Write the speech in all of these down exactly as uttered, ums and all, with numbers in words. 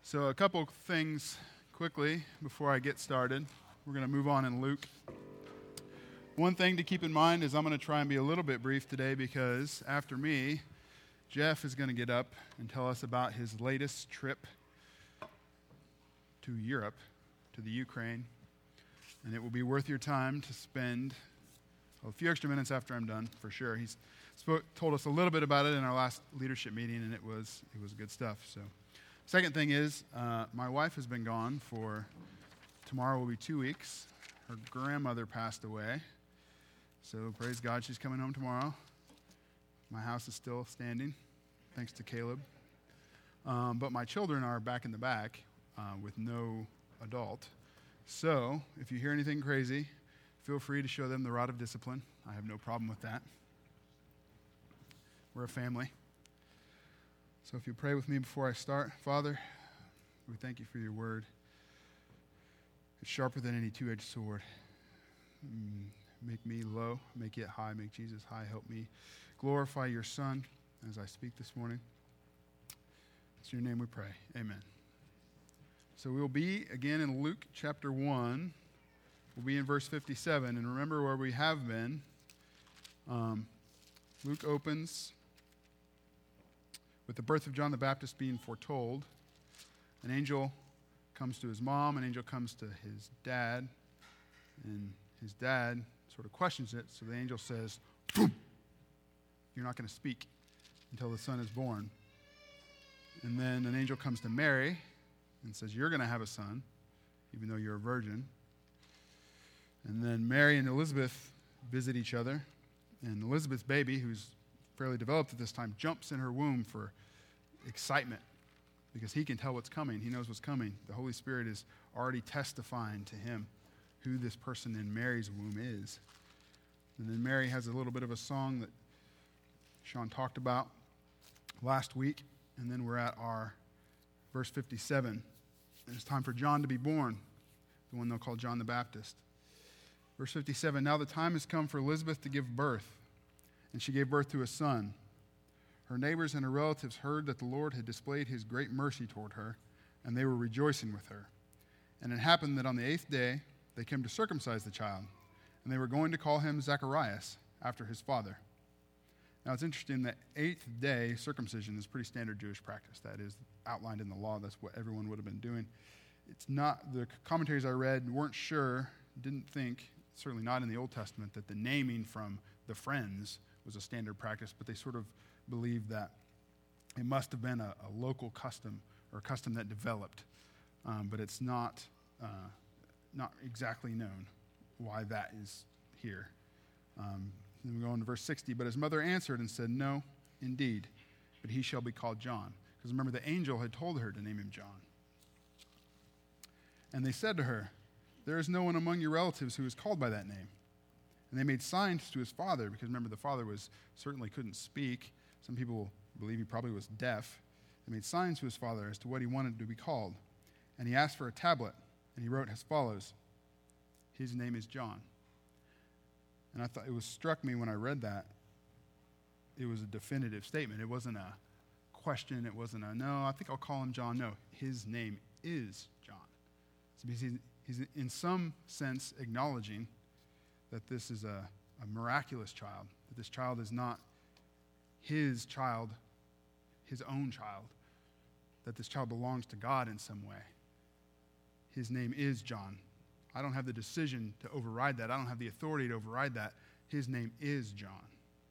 So a couple things quickly before I get started. We're going to move on in Luke. One thing to keep in mind is I'm going to try and be a little bit brief today because after me, Jeff is going to get up and tell us about his latest trip to Europe, to the Ukraine. And it will be worth your time to spend a few extra minutes after I'm done, for sure. He's spoke, told us a little bit about it in our last leadership meeting, and it was it was good stuff. So, second thing is, uh, my wife has been gone for, tomorrow will be two weeks. Her grandmother passed away. So praise God, she's coming home tomorrow. My house is still standing, thanks to Caleb. Um, but my children are back in the back uh, with no adult. So if you hear anything crazy, feel free to show them the rod of discipline. I have no problem with that. We're a family. So if you pray with me before I start. Father, we thank you for your word. It's sharper than any two-edged sword. Mm, make me low, make it high, make Jesus high. Help me glorify your Son as I speak this morning. It's in your name we pray. Amen. So we'll be, again, in Luke chapter one. We'll be in verse fifty-seven. And remember where we have been. Um, Luke opens with the birth of John the Baptist being foretold. An angel comes to his mom. An angel comes to his dad. And his dad sort of questions it. So the angel says, boom, you're not going to speak until the son is born. And then an angel comes to Mary and says, you're going to have a son, even though you're a virgin. And then Mary and Elizabeth visit each other. And Elizabeth's baby, who's fairly developed at this time, jumps in her womb for excitement because he can tell what's coming. He knows what's coming. The Holy Spirit is already testifying to him who this person in Mary's womb is. And then Mary has a little bit of a song that Sean talked about last week. And then we're at our verse fifty-seven. And it's time for John to be born, the one they'll call John the Baptist. Verse fifty-seven, now the time has come for Elizabeth to give birth, and she gave birth to a son. Her neighbors and her relatives heard that the Lord had displayed his great mercy toward her, and they were rejoicing with her. And it happened that on the eighth day they came to circumcise the child, and they were going to call him Zacharias, after his father. Now it's interesting that eighth day circumcision is pretty standard Jewish practice. That is outlined in the law. That's what everyone would have been doing. It's not, the commentaries I read weren't sure, didn't think, certainly not in the Old Testament, that the naming from the friends was a standard practice, but they sort of believed that it must have been a, a local custom or a custom that developed, um, but it's not uh, not exactly known why that is here. Um, then we go on to verse sixty, but his mother answered and said, no, indeed, but he shall be called John. Because remember, the angel had told her to name him John. And they said to her, there is no one among your relatives who is called by that name. And they made signs to his father, because remember, the father was certainly couldn't speak. Some people believe he probably was deaf. They made signs to his father as to what he wanted to be called. And he asked for a tablet, and he wrote as follows, his name is John. And I thought it was struck me when I read that, it was a definitive statement. It wasn't a question. It wasn't a, no, I think I'll call him John. No, his name is John. So because he's, he's in some sense acknowledging that this is a, a miraculous child, that this child is not his child, his own child, that this child belongs to God in some way. His name is John. I don't have the decision to override that. I don't have the authority to override that. His name is John.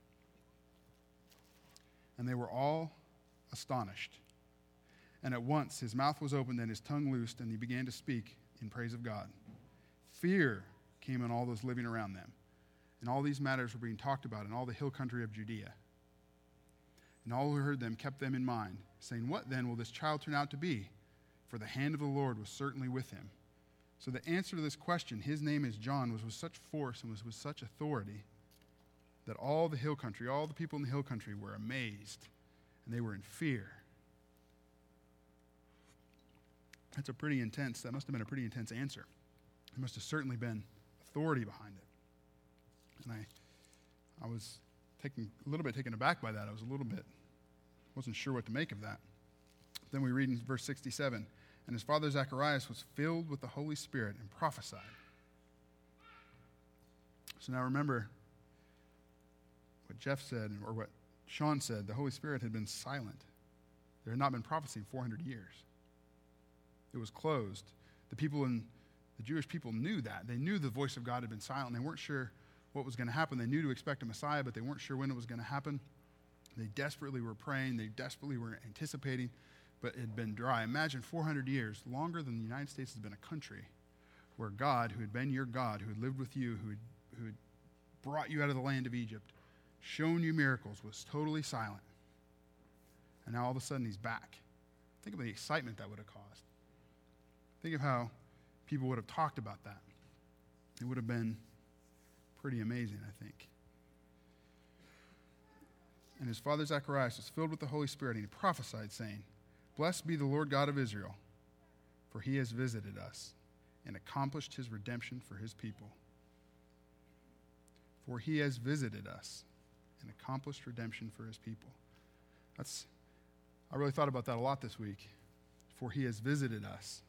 And they were all astonished. And at once his mouth was opened and his tongue loosed, and he began to speak in praise of God. Fear came on all those living around them. And all these matters were being talked about in all the hill country of Judea. And all who heard them kept them in mind, saying, what then will this child turn out to be? For the hand of the Lord was certainly with him. So the answer to this question, his name is John, was with such force and was with such authority that all the hill country, all the people in the hill country were amazed, and they were in fear. That's a pretty intense, that must have been a pretty intense answer. There must have certainly been authority behind it. And I I was taken, a little bit taken aback by that. I was a little bit, wasn't sure what to make of that. Then we read in verse sixty-seven, And his father Zacharias was filled with the Holy Spirit and prophesied. So now remember what Jeff said, or what Sean said. The Holy Spirit had been silent. There had not been prophecy in four hundred years. It was closed. The people in the Jewish people knew that. They knew the voice of God had been silent. They weren't sure what was going to happen. They knew to expect a Messiah, but they weren't sure when it was going to happen. They desperately were praying. They desperately were anticipating, but it had been dry. Imagine four hundred years, longer than the United States has been a country, where God, who had been your God, who had lived with you, who had, who had brought you out of the land of Egypt, shown you miracles, was totally silent. And now all of a sudden he's back. Think of the excitement that would have caused. Think of how people would have talked about that. It would have been pretty amazing, I think. And his father Zacharias was filled with the Holy Spirit, and he prophesied, saying, "Blessed be the Lord God of Israel, for he has visited us and accomplished his redemption for his people." For he has visited us and accomplished redemption for his people. That's, I really thought about that a lot this week. For he has visited us.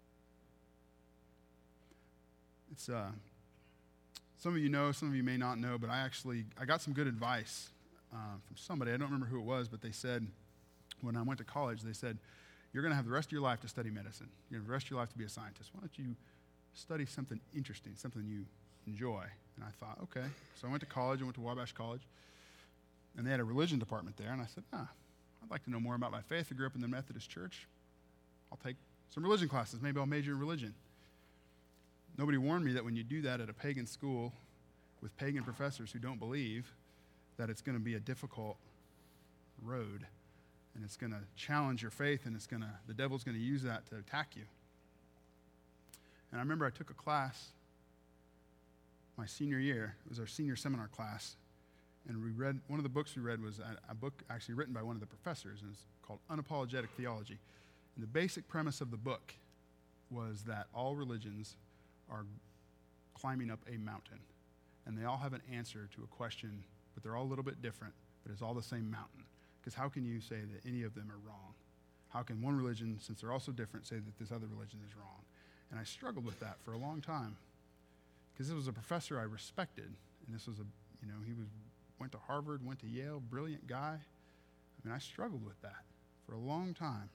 It's, uh, some of you know, some of you may not know, but I actually, I got some good advice uh, from somebody. I don't remember who it was, but they said, when I went to college, they said, you're going to have the rest of your life to study medicine. You're going to have the rest of your life to be a scientist. Why don't you study something interesting, something you enjoy? And I thought, okay. So I went to college. I went to Wabash College. And they had a religion department there. And I said, ah, I'd like to know more about my faith. I grew up in the Methodist Church. I'll take some religion classes. Maybe I'll major in religion. Nobody warned me that when you do that at a pagan school with pagan professors who don't believe, that it's going to be a difficult road. And it's going to challenge your faith, and it's going to, the devil's going to use that to attack you. And I remember I took a class my senior year. It was our senior seminar class. And we read, one of the books we read was a, a book actually written by one of the professors, and it's called Unapologetic Theology. And the basic premise of the book was that all religions are climbing up a mountain. And they all have an answer to a question, but they're all a little bit different, but it's all the same mountain. Because how can you say that any of them are wrong? How can one religion, since they're all so different, say that this other religion is wrong? And I struggled with that for a long time. Because this was a professor I respected. And this was a, you know, he was went to Harvard, went to Yale, brilliant guy. I mean, I struggled with that for a long time.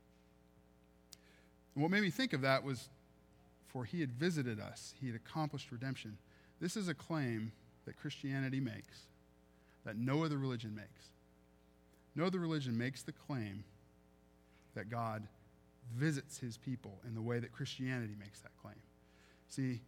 And what made me think of that was, for he had visited us, he had accomplished redemption. This is a claim that Christianity makes, that no other religion makes. No other religion makes the claim that God visits his people in the way that Christianity makes that claim. See,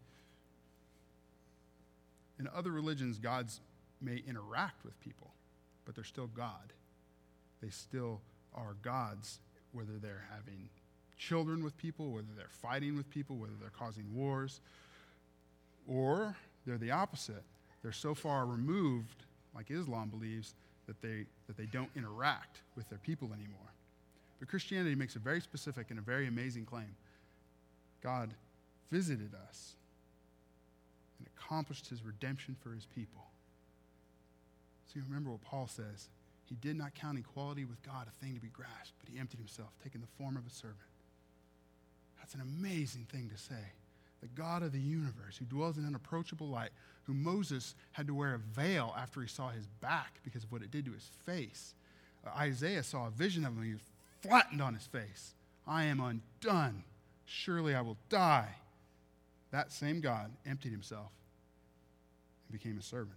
in other religions, gods may interact with people, but they're still God. They still are gods, whether they're having children with people, whether they're fighting with people, whether they're causing wars, or they're the opposite. They're so far removed, like Islam believes, that they that they don't interact with their people anymore. But Christianity makes a very specific and a very amazing claim. God visited us and accomplished his redemption for his people. So you remember what Paul says. He did not count equality with God a thing to be grasped, but he emptied himself, taking the form of a servant. That's an amazing thing to say. The God of the universe, who dwells in unapproachable light, who Moses had to wear a veil after he saw his back because of what it did to his face. Uh, Isaiah saw a vision of him, he was flattened on his face. I am undone. Surely I will die. That same God emptied himself and became a servant.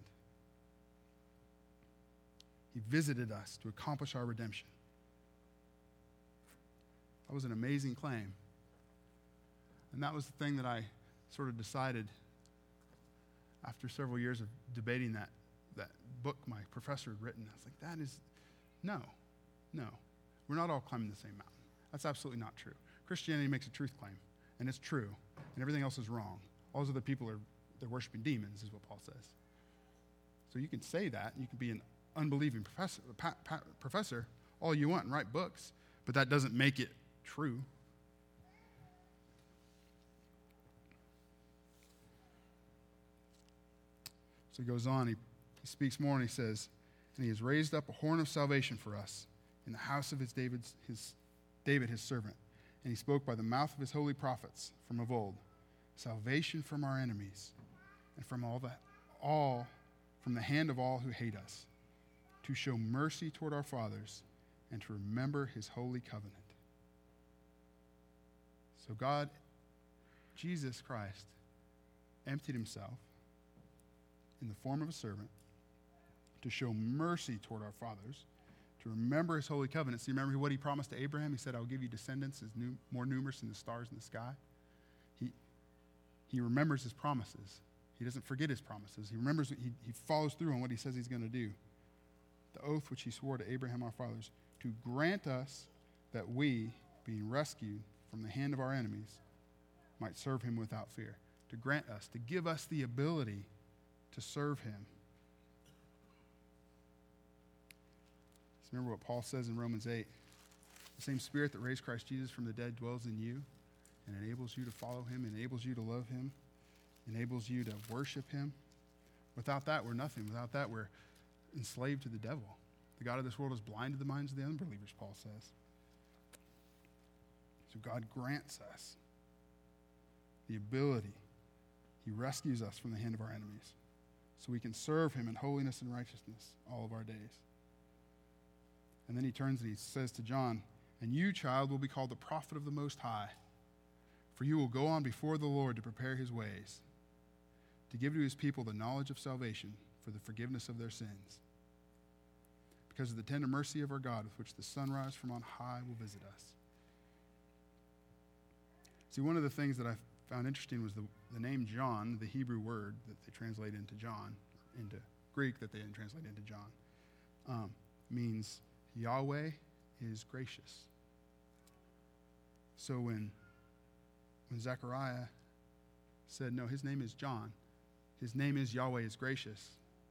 He visited us to accomplish our redemption. That was an amazing claim. And that was the thing that I sort of decided after several years of debating that, that book my professor had written. I was like, that is, no, no. We're not all climbing the same mountain. That's absolutely not true. Christianity makes a truth claim, and it's true, and everything else is wrong. All those other people are, they're worshiping demons, is what Paul says. So you can say that, and you can be an unbelieving professor, pa, pa, professor all you want and write books, but that doesn't make it true. So he goes on, he, he speaks more, and he says, and he has raised up a horn of salvation for us in the house of his David's, his, David, his servant, And he spoke by the mouth of his holy prophets from of old, salvation from our enemies and from all the, all from the hand of all who hate us, to show mercy toward our fathers and to remember his holy covenant. So God, Jesus Christ, emptied himself in the form of a servant to show mercy toward our fathers, to remember his holy covenant. So you remember what he promised to Abraham? He said, I will give you descendants as new, more numerous than the stars in the sky. He, he remembers his promises. He doesn't forget his promises. He remembers, he, he follows through on what he says he's going to do. The oath which he swore to Abraham our fathers, to grant us that we, being rescued from the hand of our enemies, might serve him without fear. To grant us, to give us the ability to serve him. Remember what Paul says in Romans eight. The same Spirit that raised Christ Jesus from the dead dwells in you and enables you to follow him, enables you to love him, enables you to worship him. Without that, we're nothing. Without that, we're enslaved to the devil. The God of this world has blinded the minds of the unbelievers, Paul says. So God grants us the ability. He rescues us from the hand of our enemies so we can serve him in holiness and righteousness all of our days. And then he turns and he says to John, and you, child, will be called the prophet of the Most High, for you will go on before the Lord to prepare his ways, to give to his people the knowledge of salvation for the forgiveness of their sins, because of the tender mercy of our God with which the sunrise from on high will visit us. See, one of the things that I found interesting was the, the name John, the Hebrew word that they translate into John, into Greek that they didn't translate into John, um, means Yahweh is gracious. So when, when Zechariah said, no, his name is John, his name is Yahweh is gracious,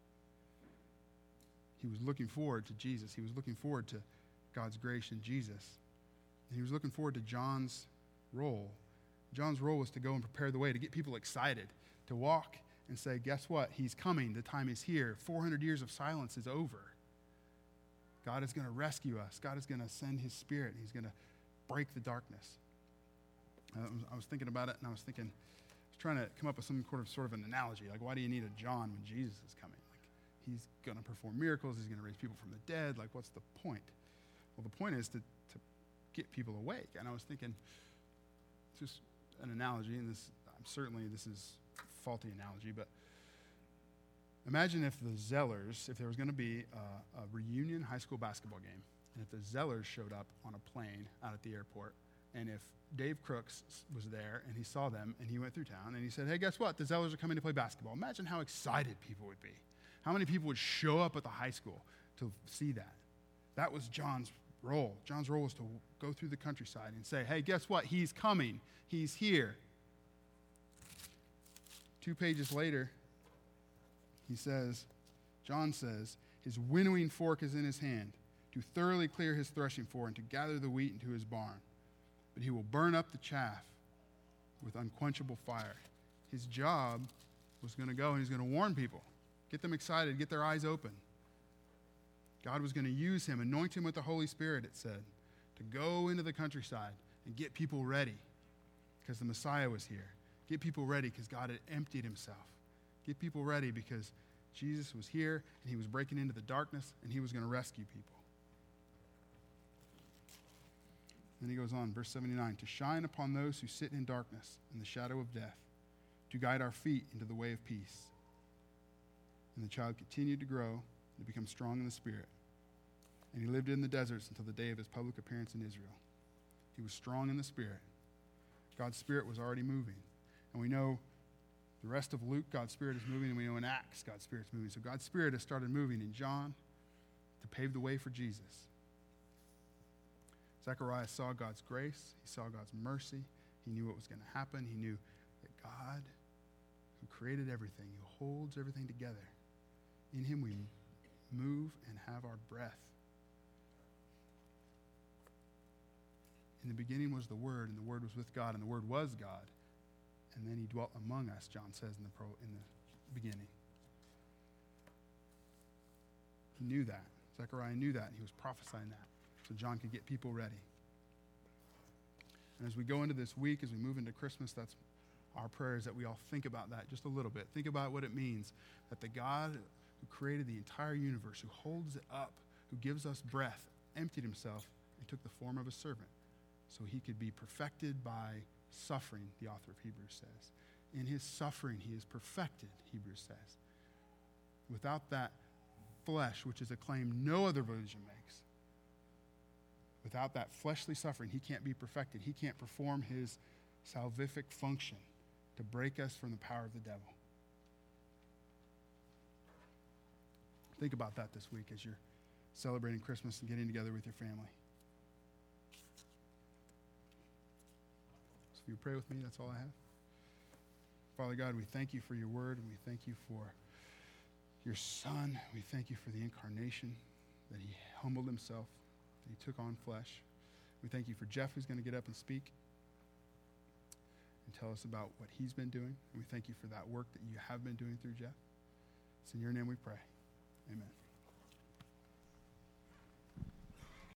he was looking forward to Jesus. He was looking forward to God's grace in Jesus. And he was looking forward to John's role. John's role was to go and prepare the way, to get people excited, to walk and say, guess what? He's coming. The time is here. four hundred years of silence is over. God is going to rescue us. God is going to send his Spirit. He's going to break the darkness. I was, I was thinking about it, and I was thinking, I was trying to come up with some sort of, sort of an analogy. Like, why do you need a John when Jesus is coming? Like, he's going to perform miracles. He's going to raise people from the dead. Like, what's the point? Well, the point is to, to get people awake. And I was thinking, just an analogy, and this, I'm certainly this is a faulty analogy, but imagine if the Zellers, if there was going to be a, a reunion high school basketball game, and if the Zellers showed up on a plane out at the airport, and if Dave Crooks was there, and he saw them, and he went through town, and he said, hey, guess what? The Zellers are coming to play basketball. Imagine how excited people would be. How many people would show up at the high school to see that? That was John's role. John's role was to go through the countryside and say, hey, guess what? He's coming. He's here. Two pages later, he says, John says, his winnowing fork is in his hand to thoroughly clear his threshing floor and to gather the wheat into his barn. But he will burn up the chaff with unquenchable fire. His job was going to go and he's going to warn people, get them excited, get their eyes open. God was going to use him, anoint him with the Holy Spirit, it said, to go into the countryside and get people ready because the Messiah was here. Get people ready because God had emptied himself. Get people ready because Jesus was here and he was breaking into the darkness and he was going to rescue people. Then he goes on, verse seventy-nine, to shine upon those who sit in darkness and the shadow of death, to guide our feet into the way of peace. And the child continued to grow and to become strong in the Spirit. And he lived in the deserts until the day of his public appearance in Israel. He was strong in the Spirit. God's Spirit was already moving. And we know the rest of Luke, God's Spirit is moving, and we know in Acts, God's Spirit's moving. So God's Spirit has started moving in John to pave the way for Jesus. Zechariah saw God's grace. He saw God's mercy. He knew what was going to happen. He knew that God, who created everything, who holds everything together, in him we move and have our breath. In the beginning was the Word, and the Word was with God, and the Word was God. And then he dwelt among us, John says in the, pro, in the beginning. He knew that. Zechariah knew that, and he was prophesying that so John could get people ready. And as we go into this week, as we move into Christmas, that's our prayer, is that we all think about that just a little bit. Think about what it means that the God who created the entire universe, who holds it up, who gives us breath, emptied himself and took the form of a servant so he could be perfected by suffering, the author of Hebrews says. In his suffering, he is perfected, Hebrews says. Without that flesh, which is a claim no other religion makes, without that fleshly suffering, he can't be perfected. He can't perform his salvific function to break us from the power of the devil. Think about that this week as you're celebrating Christmas and getting together with your family. So if you pray with me, that's all I have. Father God, we thank you for your word, and we thank you for your Son. We thank you for the incarnation, that he humbled himself, that he took on flesh. We thank you for Jeff, who's going to get up and speak and tell us about what he's been doing. And we thank you for that work that you have been doing through Jeff. It's in your name we pray.